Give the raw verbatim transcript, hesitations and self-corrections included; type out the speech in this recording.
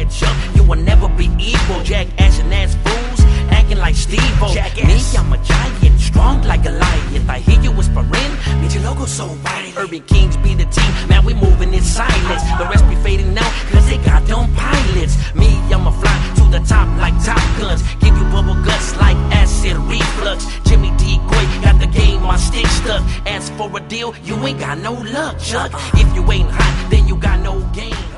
that, Chuck. You will never be equal. Jackass and ass fools acting like Steve-O. Me, I'm a giant, strong like Goliath. I hear you whispering, bitch, your logo so violent. Urban Kings be the team, man, we moving in silence. The rest be fading now, cause they got them pilots. Me, I'ma fly to the top like Top Guns. Give you bubble guts like acid reflux. Jimmy D. Quay got the game, my stick stuck. Ask for a deal, you ain't got no luck, Chuck. If you ain't hot, then you got no game.